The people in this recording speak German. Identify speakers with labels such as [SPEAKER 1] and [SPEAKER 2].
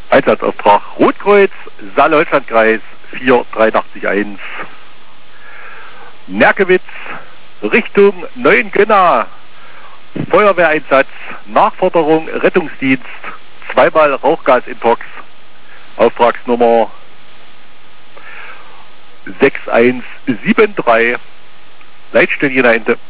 [SPEAKER 1] Einsatzauftrag Rotkreuz, Saale-Holstein-Kreis 48381. Merkewitz, Richtung Neuengönner. Feuerwehreinsatz, Nachforderung, Rettungsdienst, zweimal Rauchgasintox. Auftragsnummer 6173. Leitstelle Ente.